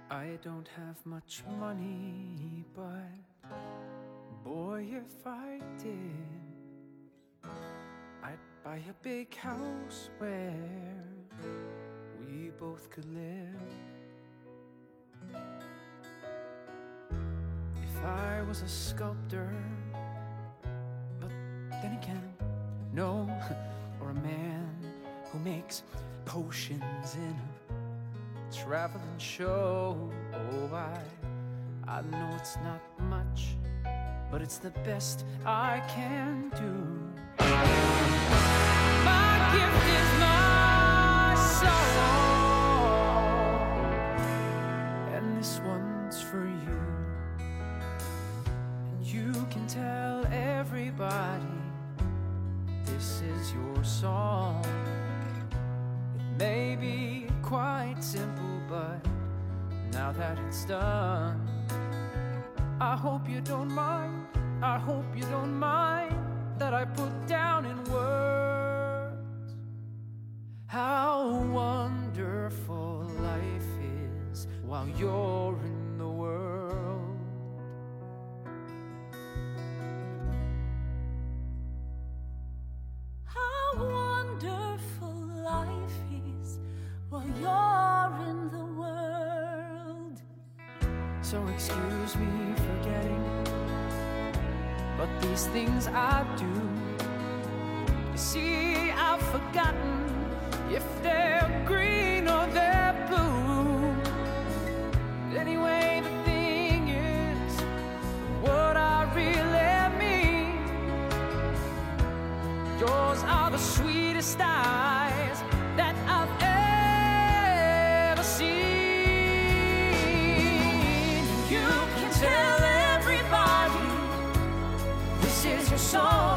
I don't have much money, but boy, if I did, I'd buy a big house where we both could live. If I was a sculptor, but then again, no, or a man who makes potions in a traveling show. Oh, I know it's not much, but it's the best I can do. My gift is my song, and this one's for you. And you can tell everybody this is your song. It may be quite simple, but now that it's done, I hope you don't mind, I hope you don't mind that I put down in words how wonderful life is while you're in the world. How wonderful life is while you're in the world. So excuse me for getting, but these things I do, you see, I've forgotten if they're green or they're blue. Anyway, the thing is, what I really mean, yours are the sweetest eyes that I've ever seen. You can tell everybody this is your song.